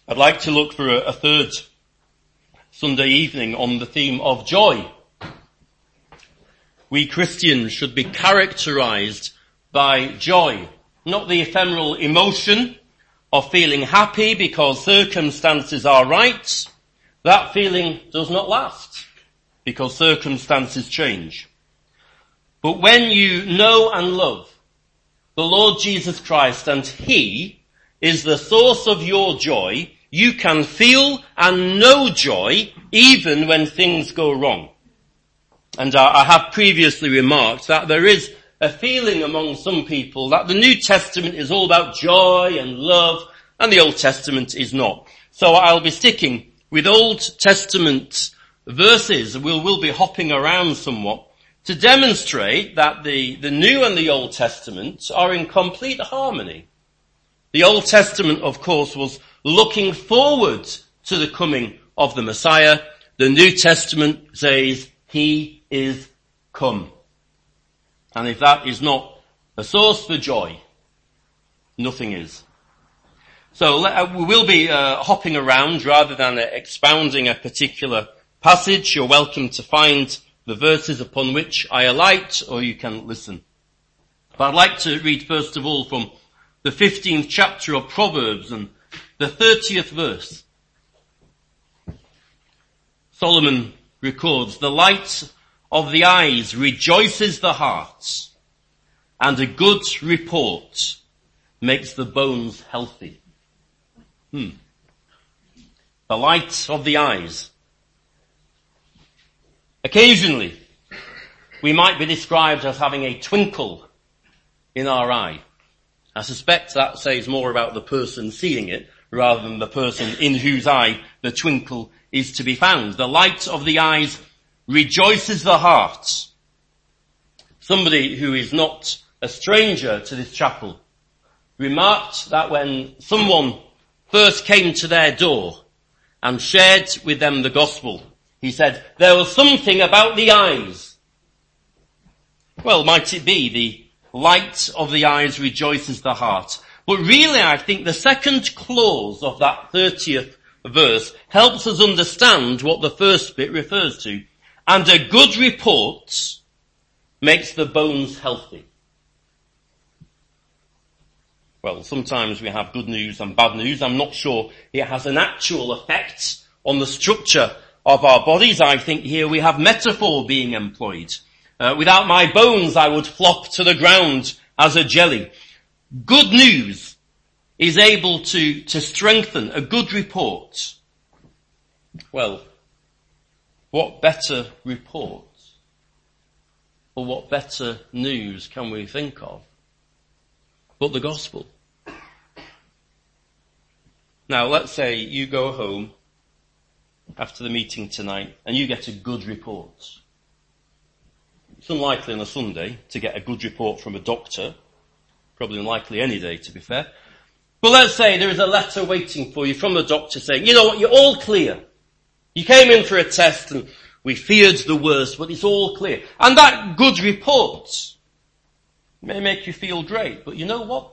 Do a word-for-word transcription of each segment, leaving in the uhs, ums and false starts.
I'd like to look for a, a third Sunday evening on the theme of joy. We Christians should be characterized by joy, not the ephemeral emotion of feeling happy because circumstances are right. That feeling does not last because circumstances change. But when you know and love the Lord Jesus Christ and He is the source of your joy, you can feel and know joy even when things go wrong. And I have previously remarked that there is a feeling among some people that the New Testament is all about joy and love and the Old Testament is not. So I'll be sticking with Old Testament verses. We'll, we'll be hopping around somewhat to demonstrate that the, the New and the Old Testament are in complete harmony. The Old Testament, of course, was looking forward to the coming of the Messiah. The New Testament says He is come. And if that is not a source for joy, nothing is. So uh, we will be uh, hopping around rather than uh, expounding a particular passage. You're welcome to find the verses upon which I alight, or you can listen. But I'd like to read first of all from the fifteenth chapter of Proverbs and the thirtieth verse. Solomon records, "The light of the eyes rejoices the heart, and a good report makes the bones healthy." Hmm. The light of the eyes. Occasionally, we might be described as having a twinkle in our eye. I suspect that says more about the person seeing it rather than the person in whose eye the twinkle is to be found. The light of the eyes rejoices the heart. Somebody who is not a stranger to this chapel remarked that when someone first came to their door and shared with them the gospel, he said, there was something about the eyes. Well, might it be the light of the eyes rejoices the heart? But really, I think the second clause of that thirtieth verse helps us understand what the first bit refers to. And a good report makes the bones healthy. Well, sometimes we have good news and bad news. I'm not sure it has an actual effect on the structure of our bodies. I think here we have metaphor being employed. Uh, without my bones, I would flop to the ground as a jelly. Good news is able to, to strengthen a good report. Well, what better report or what better news can we think of but the gospel? Now, let's say you go home after the meeting tonight and you get a good report. It's unlikely on a Sunday to get a good report from a doctor. Probably unlikely any day, to be fair. But let's say there is a letter waiting for you from the doctor saying, you know what, you're all clear. You came in for a test and we feared the worst, but it's all clear. And that good report may make you feel great, but you know what?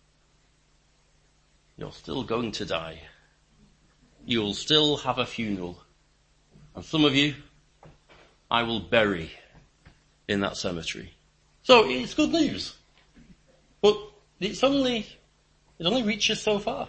You're still going to die. You'll still have a funeral. And some of you, I will bury in that cemetery. So it's good news. But it's only, it only reaches so far.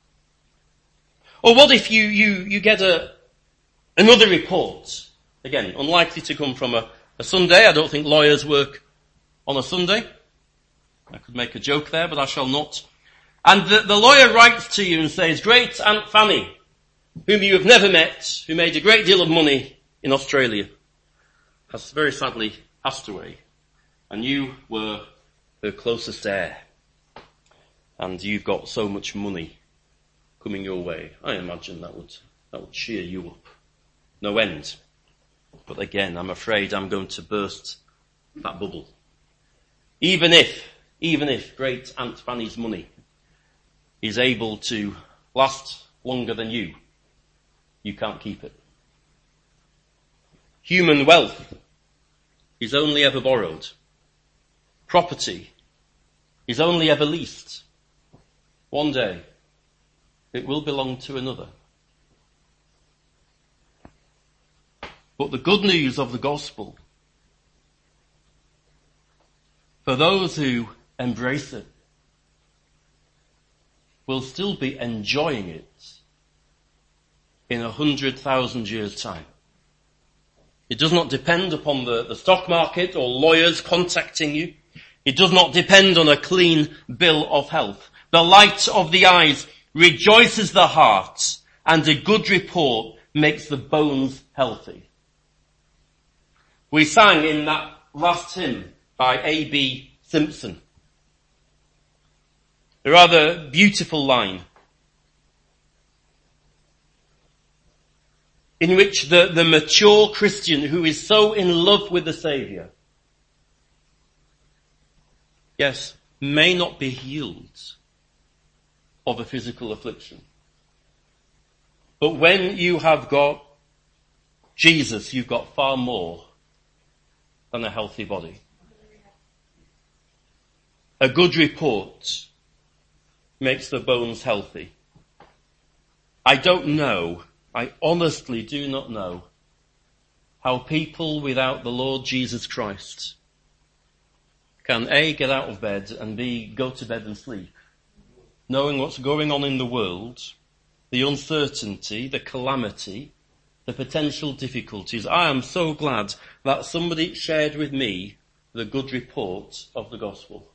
Or what if you, you, you get a, another report? Again, unlikely to come from a, a Sunday. I don't think lawyers work on a Sunday. I could make a joke there, but I shall not. And the, the lawyer writes to you and says, great Aunt Fanny, whom you have never met, who made a great deal of money in Australia, has very sadly passed away. And you were her closest heir. And you've got so much money coming your way. I imagine that would, that would cheer you up. No end. But again, I'm afraid I'm going to burst that bubble. Even if, even if great Aunt Fanny's money is able to last longer than you, you can't keep it. Human wealth is only ever borrowed. Property is only ever leased. One day, it will belong to another. But the good news of the gospel, for those who embrace it, will still be enjoying it in a hundred thousand years' time. It does not depend upon the, the stock market or lawyers contacting you. It does not depend on a clean bill of health. The light of the eyes rejoices the heart, and a good report makes the bones healthy. We sang in that last hymn by A B Simpson a rather beautiful line in which the, the mature Christian who is so in love with the Saviour, yes, may not be healed of a physical affliction. But when you have got Jesus, you've got far more than a healthy body. A good report makes the bones healthy. I don't know, I honestly do not know how people without the Lord Jesus Christ can A, get out of bed, and B, go to bed and sleep, knowing what's going on in the world, the uncertainty, the calamity, the potential difficulties. I am so glad that somebody shared with me the good report of the gospel.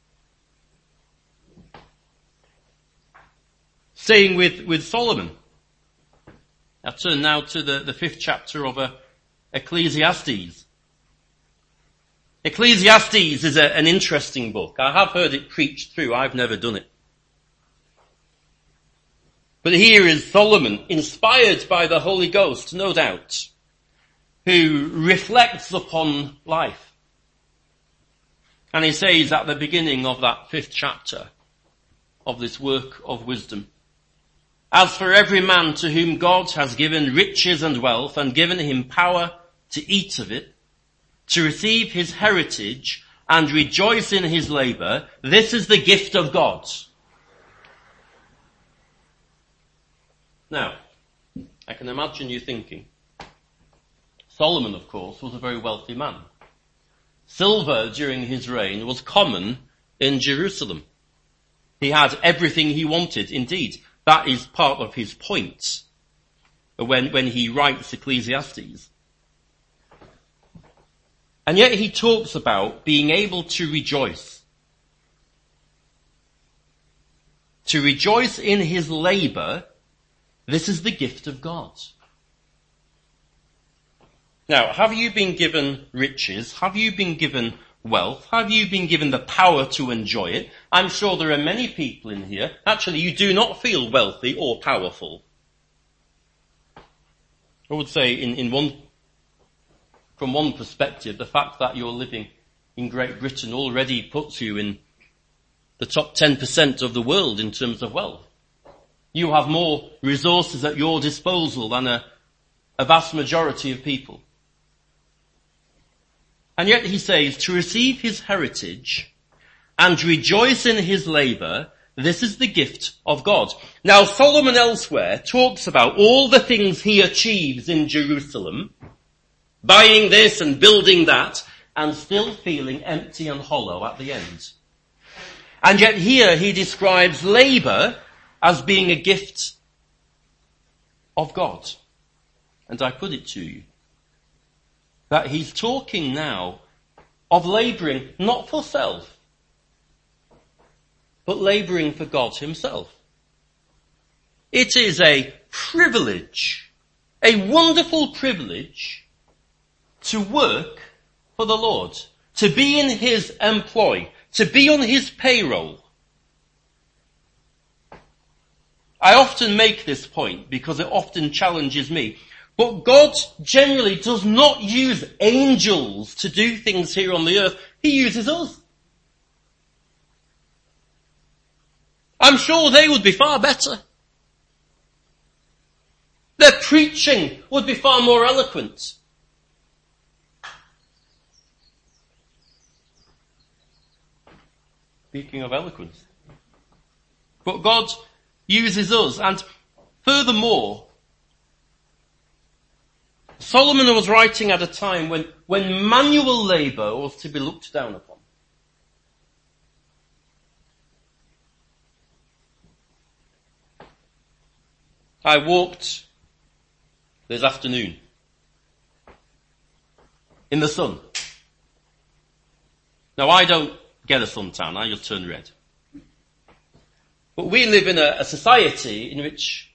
Staying with, with Solomon. I turn now to the, the fifth chapter of uh, Ecclesiastes. Ecclesiastes is a, an interesting book. I have heard it preached through. I've never done it. But here is Solomon, inspired by the Holy Ghost, no doubt, who reflects upon life. And he says at the beginning of that fifth chapter of this work of wisdom, as for every man to whom God has given riches and wealth and given him power to eat of it, to receive his heritage and rejoice in his labour, this is the gift of God. Now, I can imagine you thinking, Solomon, of course, was a very wealthy man. Silver during his reign was common in Jerusalem. He had everything he wanted. Indeed, that is part of his point when, when he writes Ecclesiastes. And yet he talks about being able to rejoice. To rejoice in his labour, this is the gift of God. Now, have you been given riches? Have you been given wealth? Have you been given the power to enjoy it? I'm sure there are many people in here, actually you do not feel wealthy or powerful. I would say in, in one, from one perspective, the fact that you're living in Great Britain already puts you in the top ten percent of the world in terms of wealth. You have more resources at your disposal than a, a vast majority of people. And yet he says, to receive his heritage and rejoice in his labour, this is the gift of God. Now Solomon elsewhere talks about all the things he achieves in Jerusalem, buying this and building that, and still feeling empty and hollow at the end. And yet here he describes labour as being a gift of God. And I put it to you, that he's talking now of labouring not for self, but labouring for God himself. It is a privilege, a wonderful privilege, to work for the Lord, to be in his employ, to be on his payroll. I often make this point because it often challenges me. But God generally does not use angels to do things here on the earth. He uses us. I'm sure they would be far better. Their preaching would be far more eloquent. Speaking of eloquence. But God uses us, and Furthermore, Solomon was writing at a time when, when manual labour was to be looked down upon. I walked this afternoon in the sun. Now I don't get a suntan, I just turn red. But we live in a, a society in which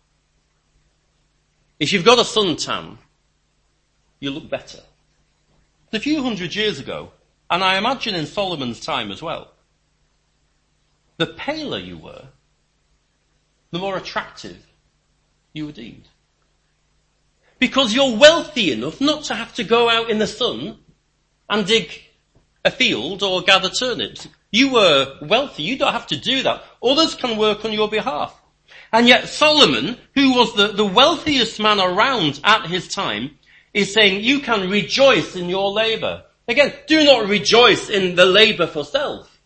if you've got a suntan, you look better. A few hundred years ago, and I imagine in Solomon's time as well, the paler you were, the more attractive you were deemed. Because you're wealthy enough not to have to go out in the sun and dig a field or gather turnips. You were wealthy. You don't have to do that. Others can work on your behalf. And yet Solomon, who was the, the wealthiest man around at his time, is saying you can rejoice in your labour. Again, do not rejoice in the labour for self.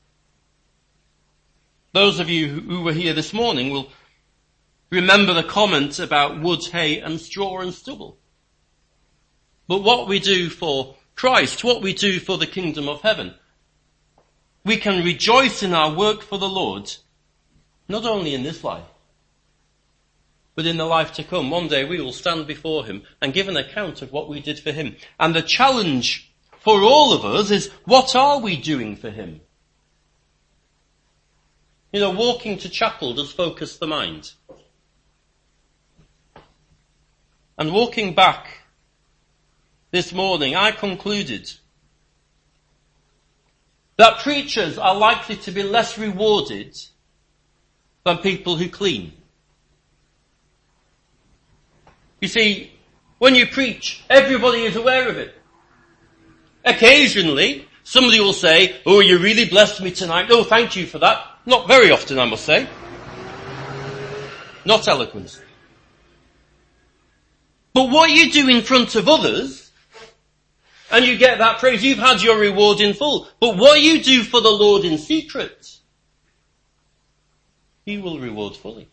Those of you who were here this morning will remember the comment about wood, hay and straw and stubble. But what we do for Christ, what we do for the kingdom of heaven, we can rejoice in our work for the Lord, not only in this life, but in the life to come. One day we will stand before him and give an account of what we did for him. And the challenge for all of us is, what are we doing for him? You know, walking to chapel does focus the mind. And walking back this morning, I concluded that preachers are likely to be less rewarded than people who clean. You see, when you preach, everybody is aware of it. Occasionally, somebody will say, oh, you really blessed me tonight. Oh, thank you for that. Not very often, I must say. Not eloquence. But what you do in front of others, and you get that praise, you've had your reward in full. But what you do for the Lord in secret, he will reward fully.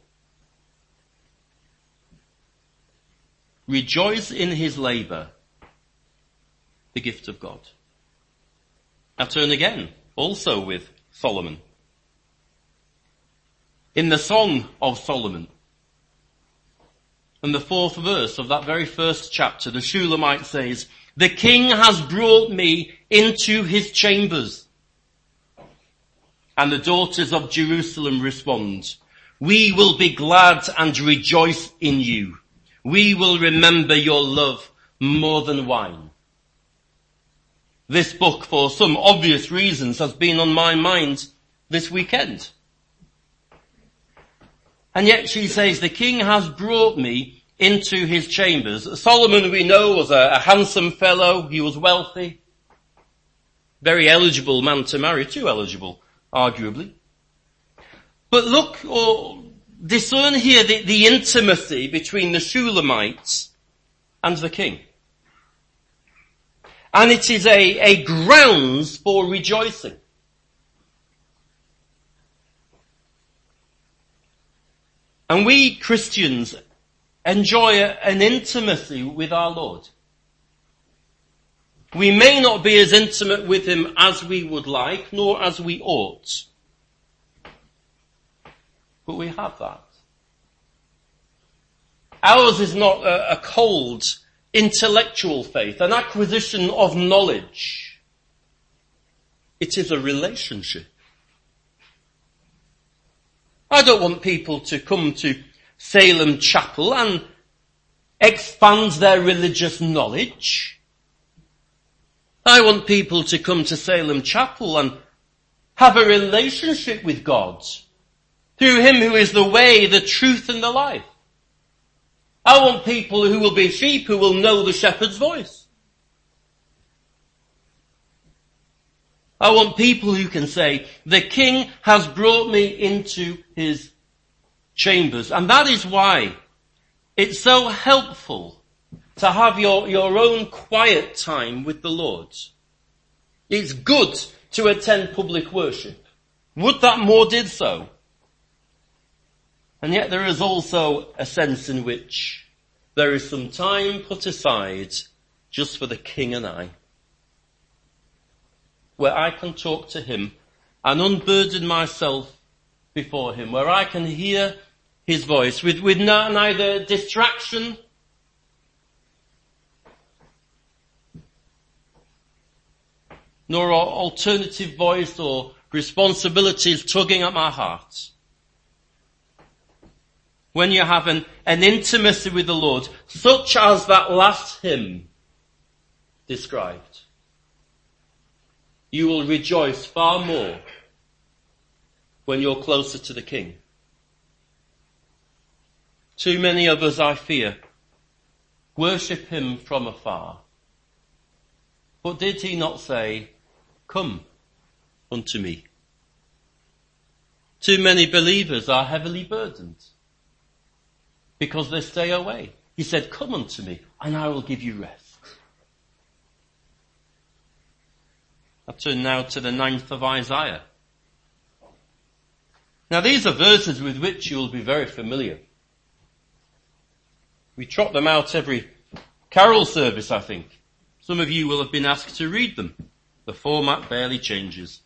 Rejoice in his labour, the gift of God. I turn again, also with Solomon. In the Song of Solomon, in the fourth verse of that very first chapter, the Shulamite says, the king has brought me into his chambers. And the daughters of Jerusalem respond, we will be glad and rejoice in you. We will remember your love more than wine. This book, for some obvious reasons, has been on my mind this weekend. And yet she says, the king has brought me into his chambers. Solomon, we know, was a, a handsome fellow. He was wealthy. Very eligible man to marry. Too eligible, arguably. But look, or discern here the, the intimacy between the Shulamites and the king. And it is a, a grounds for rejoicing. And we Christians enjoy a, an intimacy with our Lord. We may not be as intimate with him as we would like, nor as we ought. But we have that. Ours is not a, a cold, intellectual faith, an acquisition of knowledge. It is a relationship. I don't want people to come to Salem Chapel and expand their religious knowledge. I want people to come to Salem Chapel and have a relationship with God through him who is the way, the truth and the life. I want people who will be sheep who will know the shepherd's voice. I want people who can say, the king has brought me into his chambers. And that is why it's so helpful to have your, your own quiet time with the Lord. It's good to attend public worship. Would that more did so. And yet there is also a sense in which there is some time put aside just for the King and I, where I can talk to him and unburden myself before him, where I can hear his voice with, with no, neither distraction nor alternative voice or responsibilities tugging at my heart. When you have an, an intimacy with the Lord, such as that last hymn described, you will rejoice far more when you're closer to the King. Too many of us, I fear, worship him from afar. But did he not say, "Come unto me"? Too many believers are heavily burdened because they stay away. He said, "Come unto me and I will give you rest." I turn now to the ninth of Isaiah. Now these are verses with which you will be very familiar. We trot them out every carol service, I think. Some of you will have been asked to read them. The format barely changes.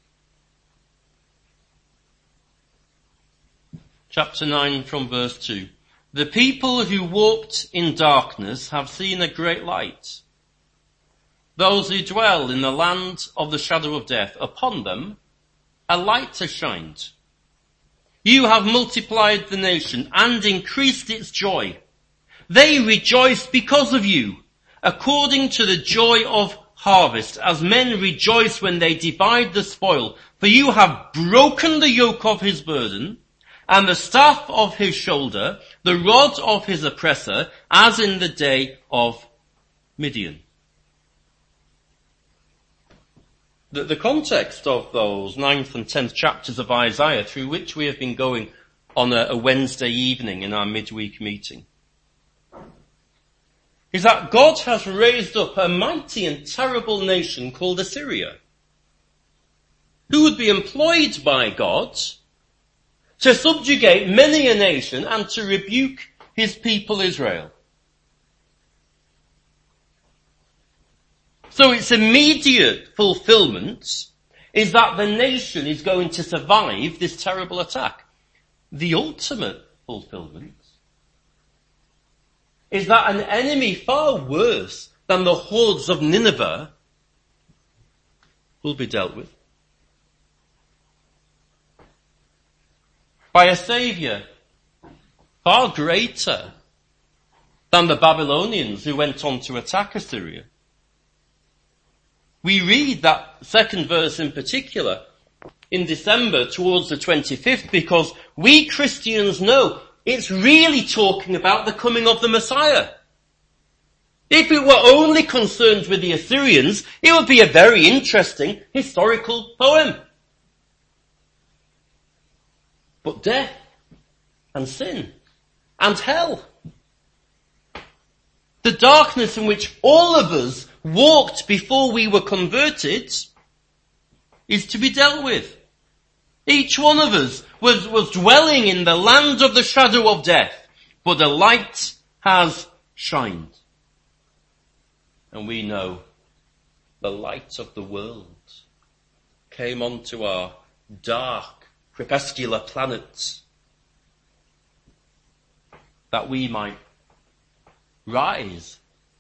Chapter nine from verse two. The people who walked in darkness have seen a great light. Those who dwell in the land of the shadow of death, upon them a light has shined. You have multiplied the nation and increased its joy. They rejoice because of you, according to the joy of harvest, as men rejoice when they divide the spoil. For you have broken the yoke of his burden, and the staff of his shoulder, the rod of his oppressor, as in the day of Midian. The, the context of those ninth and tenth chapters of Isaiah, through which we have been going on a, a Wednesday evening in our midweek meeting, is that God has raised up a mighty and terrible nation called Assyria, who would be employed by God to subjugate many a nation and to rebuke his people Israel. So its immediate fulfillment is that the nation is going to survive this terrible attack. The ultimate fulfillment is that an enemy far worse than the hordes of Nineveh will be dealt with by a saviour far greater than the Babylonians who went on to attack Assyria. We read that second verse in particular in December towards the twenty-fifth because we Christians know it's really talking about the coming of the Messiah. If it were only concerned with the Assyrians, it would be a very interesting historical poem. But death and sin and hell, the darkness in which all of us walked before we were converted, is to be dealt with. Each one of us was, was dwelling in the land of the shadow of death, but the light has shined. And we know the light of the world came onto our dark, crepuscular planet, that we might rise.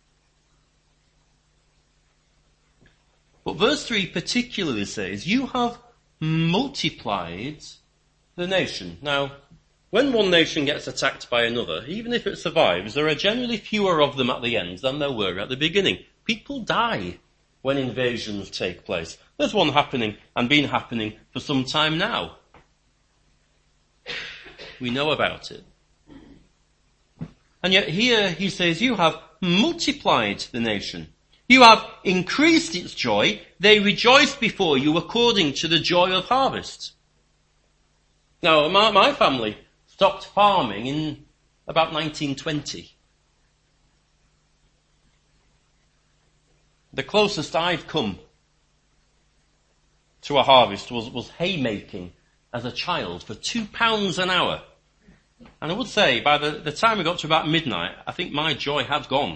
But verse three particularly says, you have multiplied the nation. Now, when one nation gets attacked by another, even if it survives, there are generally fewer of them at the end than there were at the beginning. People die when invasions take place. There's one happening and been happening for some time now. We know about it. And yet here he says, you have multiplied the nation. You have increased its joy. They rejoice before you according to the joy of harvest. Now, my, my family stopped farming in about nineteen twenty. The closest I've come to a harvest was, was haymaking as a child for two pounds an hour. And I would say, by the, the time we got to about midnight, I think my joy had gone.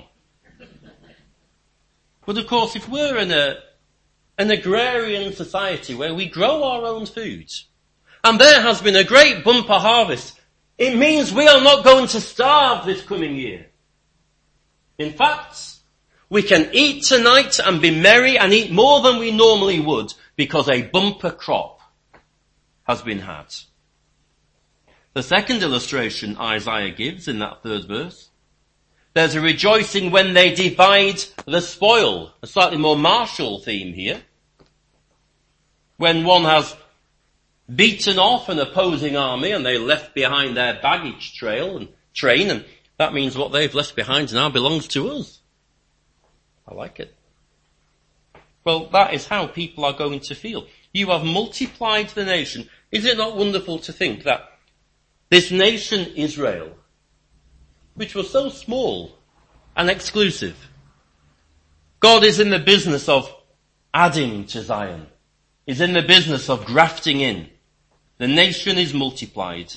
But of course, if we're in a, an agrarian society where we grow our own food, and there has been a great bumper harvest, it means we are not going to starve this coming year. In fact, we can eat tonight and be merry and eat more than we normally would because a bumper crop has been had. The second illustration Isaiah gives in that third verse, there's a rejoicing when they divide the spoil, a slightly more martial theme here. When one has beaten off an opposing army and they left behind their baggage trail and train, and that means what they've left behind now belongs to us. I like it. Well, that is how people are going to feel. You have multiplied the nation. Is it not wonderful to think that this nation Israel, which was so small and exclusive, God is in the business of adding to Zion, is in the business of grafting in. The nation is multiplied.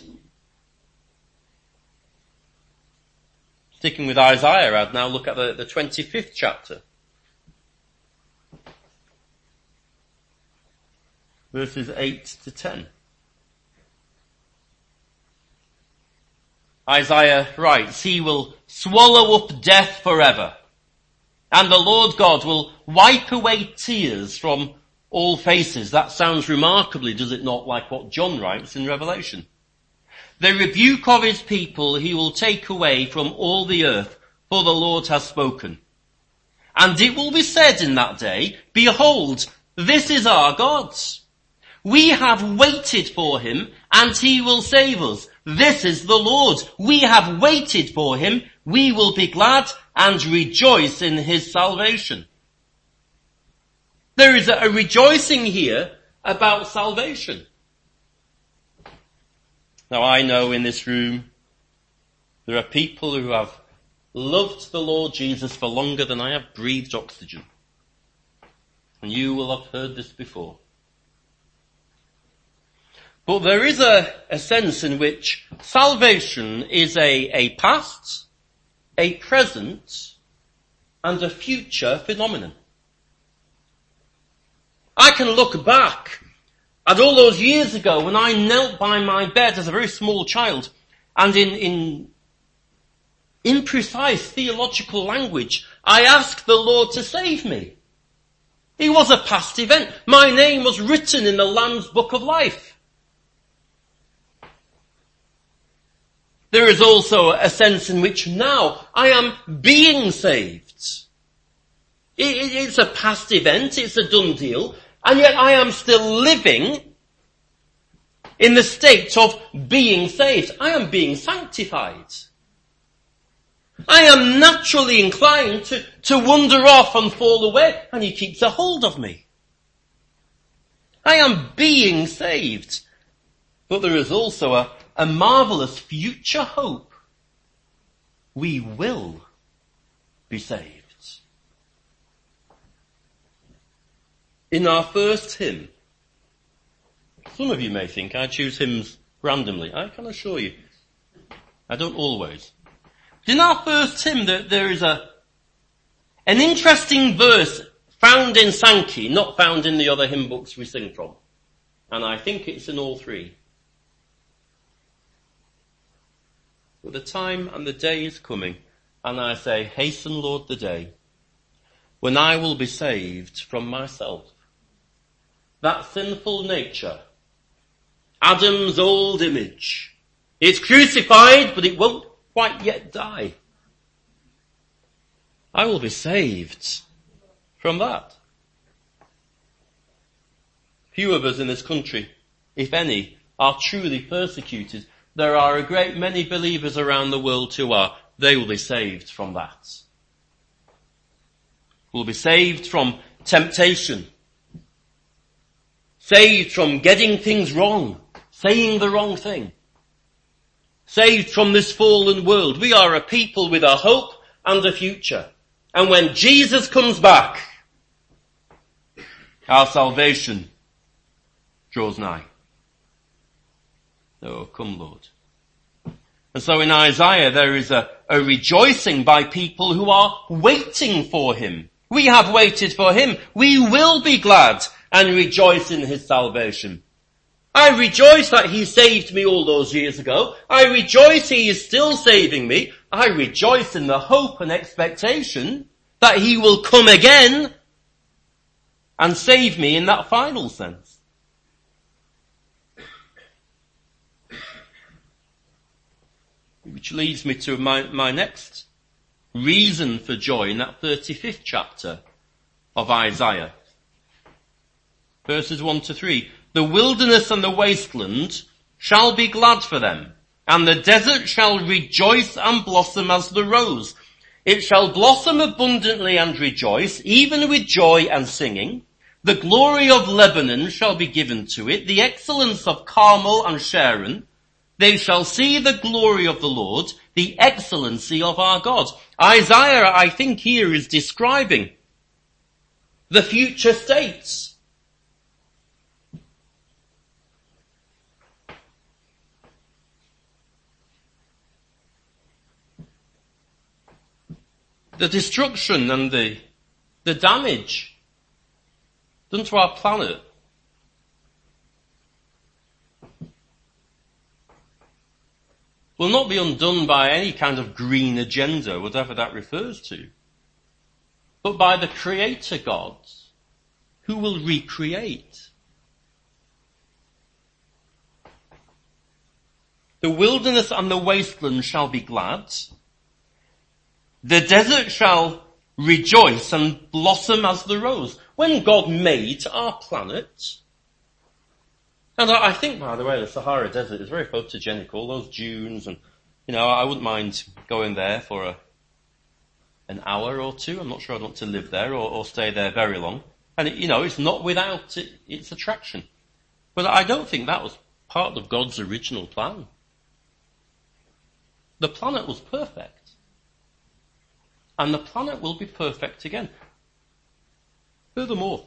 Sticking with Isaiah, I'd now look at the, the twenty-fifth chapter. Verses eight to ten. Isaiah writes, he will swallow up death forever, and the Lord God will wipe away tears from all faces. That sounds remarkably, does it not, like what John writes in Revelation? The rebuke of his people he will take away from all the earth, for the Lord has spoken. And it will be said in that day, behold, this is our God. We have waited for him, and he will save us. This is the Lord. We have waited for him. We will be glad and rejoice in his salvation. There is a rejoicing here about salvation. Now I know in this room there are people who have loved the Lord Jesus for longer than I have breathed oxygen. And you will have heard this before. But there is a, a sense in which salvation is a, a past, a present, and a future phenomenon. I can look back at all those years ago when I knelt by my bed as a very small child, and in, in imprecise theological language, I asked the Lord to save me. It was a past event. My name was written in the Lamb's Book of Life. There is also a sense in which now I am being saved. It, it, it's a past event, it's a done deal, and yet I am still living in the state of being saved. I am being sanctified. I am naturally inclined to, to wander off and fall away, and he keeps a hold of me. I am being saved. But there is also a, a marvelous future hope. We will be saved. In our first hymn, some of you may think I choose hymns randomly. I can assure you, I don't always. But in our first hymn, there, there is a an interesting verse found in Sankey, not found in the other hymn books we sing from. And I think it's in all three. But the time and the day is coming, and I say, hasten, Lord, the day, when I will be saved from myself. That sinful nature, Adam's old image, it's crucified, but it won't quite yet die. I will be saved from that. Few of us in this country, if any, are truly persecuted. There are a great many believers around the world who are. They will be saved from that. Will be saved from temptation. Saved from getting things wrong. Saying the wrong thing. Saved from this fallen world. We are a people with a hope and a future. And when Jesus comes back, our salvation draws nigh. Oh, come, Lord. And so in Isaiah there is a, a rejoicing by people who are waiting for him. We have waited for him. We will be glad and rejoice in his salvation. I rejoice that he saved me all those years ago. I rejoice he is still saving me. I rejoice in the hope and expectation that he will come again and save me in that final sense. Which leads me to my, my next reason for joy in that thirty-fifth chapter of Isaiah. Verses one to three. The wilderness and the wasteland shall be glad for them, and the desert shall rejoice and blossom as the rose. It shall blossom abundantly and rejoice, even with joy and singing. The glory of Lebanon shall be given to it, the excellence of Carmel and Sharon. They shall see the glory of the Lord, the excellency of our God. Isaiah, I think here, is describing the future states. The destruction and the, the damage done to our planet will not be undone by any kind of green agenda, whatever that refers to, but by the Creator God, who will recreate. The wilderness and the wasteland shall be glad. The desert shall rejoice and blossom as the rose. When God made our planet, and I think, by the way, the Sahara Desert is very photogenic, all those dunes, and, you know, I wouldn't mind going there for a, an hour or two. I'm not sure I'd want to live there or, or stay there very long. And, it, you know, it's not without it, its attraction. But I don't think that was part of God's original plan. The planet was perfect. And the planet will be perfect again. Furthermore,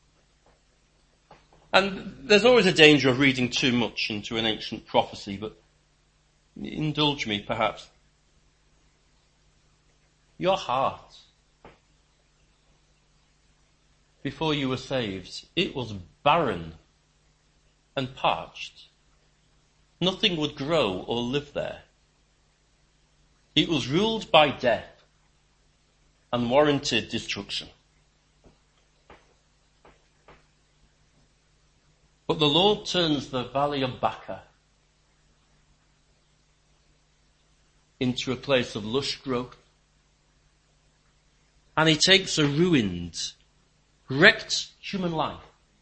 and there's always a danger of reading too much into an ancient prophecy, but indulge me perhaps. Your heart, before you were saved, it was barren and parched. Nothing would grow or live there. It was ruled by death. Unwarranted destruction. But the Lord turns the valley of Baca into a place of lush growth. And he takes a ruined, wrecked human life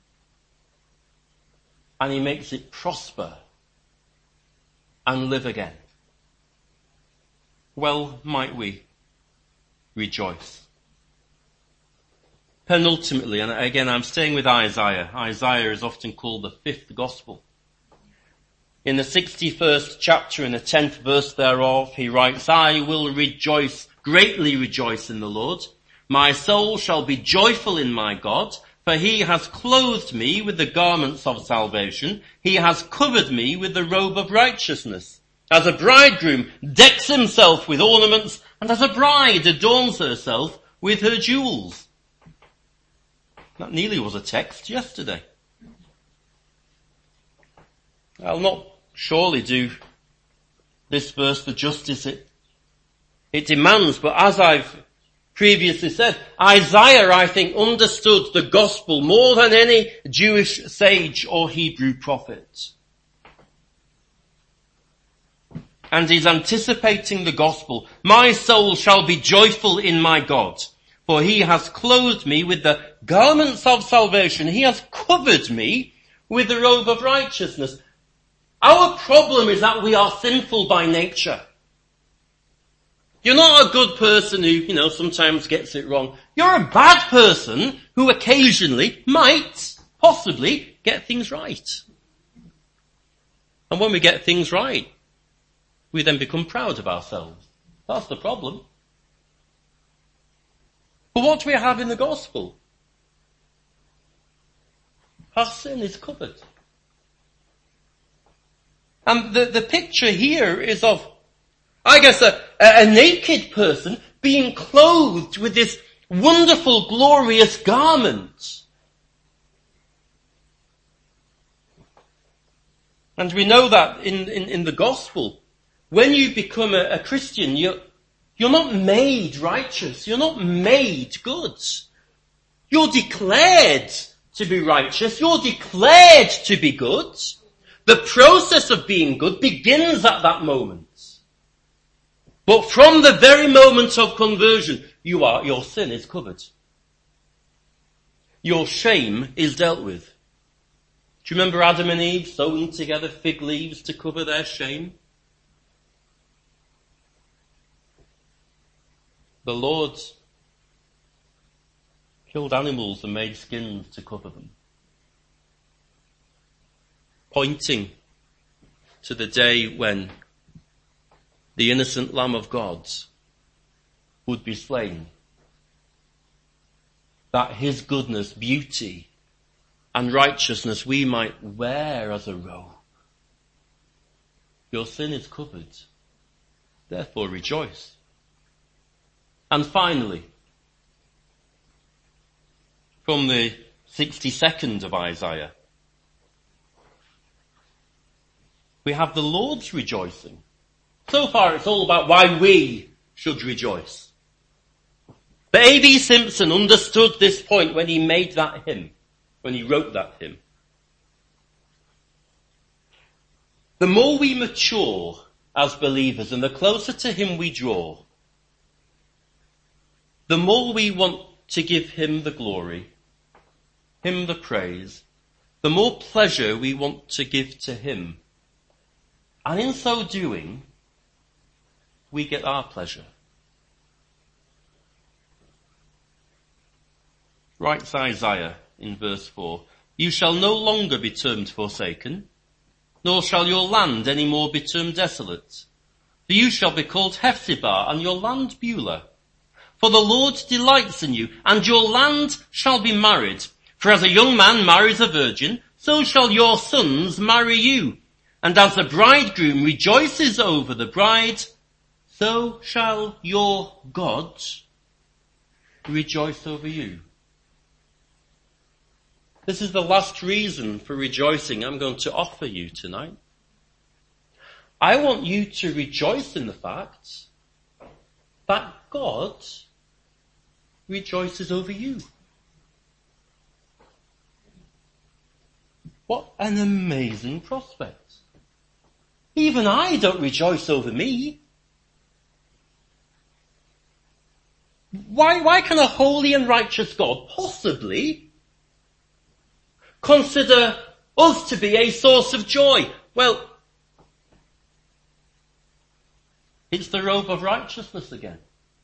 and he makes it prosper and live again. Well might we rejoice. Penultimately, and again I'm staying with Isaiah. Isaiah is often called the fifth gospel. In the sixty-first chapter, in the tenth verse thereof, he writes, I will rejoice, greatly rejoice in the Lord. My soul shall be joyful in my God, for he has clothed me with the garments of salvation. He has covered me with the robe of righteousness. As a bridegroom decks himself with ornaments, and as a bride adorns herself with her jewels. That nearly was a text yesterday. I'll not surely do this verse the justice it, it demands, but as I've previously said, Isaiah, I think, understood the gospel more than any Jewish sage or Hebrew prophet. And he's anticipating the gospel. My soul shall be joyful in my God, for he has clothed me with the garments of salvation. He has covered me with the robe of righteousness. Our problem is that we are sinful by nature. You're not a good person who, you know, sometimes gets it wrong. You're a bad person who occasionally might, possibly, get things right. And when we get things right, we then become proud of ourselves. That's the problem. But what do we have in the gospel? Our sin is covered. And the, the picture here is of I guess a, a naked person being clothed with this wonderful, glorious garment. And we know that in, in, in the gospel, when you become a, a Christian, you're, you're not made righteous. You're not made good. You're declared to be righteous. You're declared to be good. The process of being good begins at that moment. But from the very moment of conversion, you are, your sin is covered. Your shame is dealt with. Do you remember Adam and Eve sewing together fig leaves to cover their shame? The Lord killed animals and made skins to cover them, pointing to the day when the innocent Lamb of God would be slain, that his goodness, beauty, and righteousness we might wear as a robe. Your sin is covered, therefore rejoice. And finally, from the sixty-second of Isaiah, we have the Lord's rejoicing. So far it's all about why we should rejoice. But A B Simpson understood this point when he made that hymn, when he wrote that hymn. The more we mature as believers and the closer to him we draw, the more we want to give him the glory, him the praise, the more pleasure we want to give to him. And in so doing, we get our pleasure. Writes Isaiah in verse four, "You shall no longer be termed forsaken, nor shall your land any more be termed desolate. For you shall be called Hephzibah, and your land Beulah. For the Lord delights in you, and your land shall be married. For as a young man marries a virgin, so shall your sons marry you. And as the bridegroom rejoices over the bride, so shall your God rejoice over you." This is the last reason for rejoicing I'm going to offer you tonight. I want you to rejoice in the fact that God rejoices over you. What an amazing prospect. Even I don't rejoice over me. Why, why can a holy and righteous God possibly consider us to be a source of joy? Well, it's the robe of righteousness again.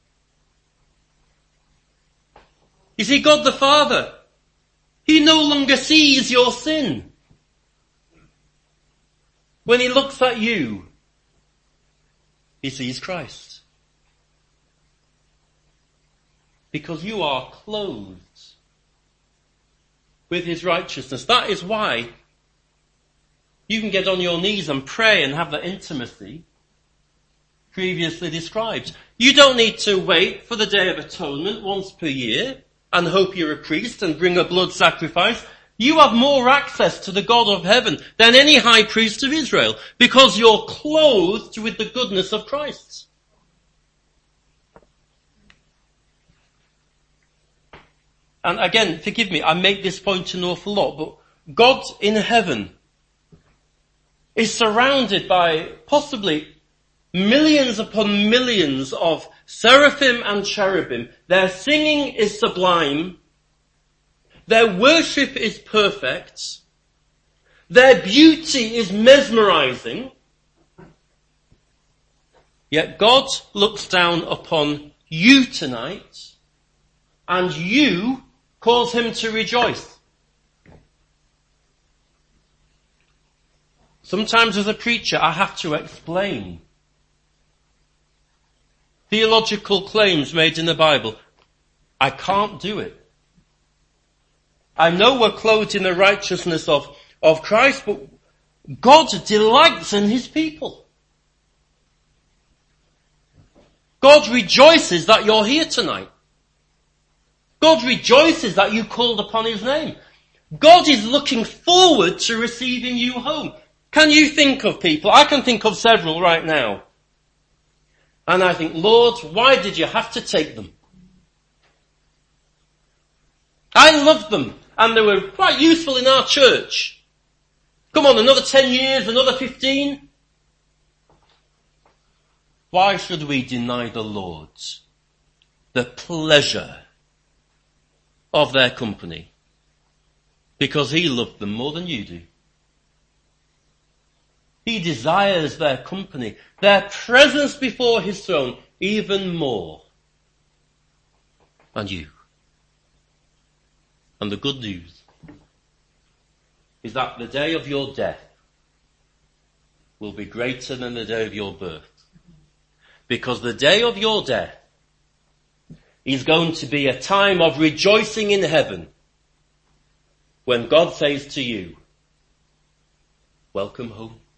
You see, God the Father, he no longer sees your sin. When he looks at you, he sees Christ. Because you are clothed with his righteousness. That is why you can get on your knees and pray and have that intimacy previously described. You don't need to wait for the Day of Atonement once per year and hope you're a priest and bring a blood sacrifice. You have more access to the God of heaven than any high priest of Israel because you're clothed with the goodness of Christ. And again, forgive me, I make this point an awful lot, but God in heaven is surrounded by possibly millions upon millions of seraphim and cherubim. Their singing is sublime. Their worship is perfect. Their beauty is mesmerizing. Yet God looks down upon you tonight, and you cause him to rejoice. Sometimes as a preacher I have to explain theological claims made in the Bible. I can't do it. I know we're clothed in the righteousness of, of Christ, but God delights in his people. God rejoices that you're here tonight. God rejoices that you called upon his name. God is looking forward to receiving you home. Can you think of people? I can think of several right now. And I think, Lord, why did you have to take them? I loved them, and they were quite useful in our church. Come on, another ten years, another fifteen. Why should we deny the Lord the pleasure of their company? Because he loved them more than you do. He desires their company, their presence before his throne, even more than you. And the good news is that the day of your death will be greater than the day of your birth. Because the day of your death is going to be a time of rejoicing in heaven when God says to you, welcome home.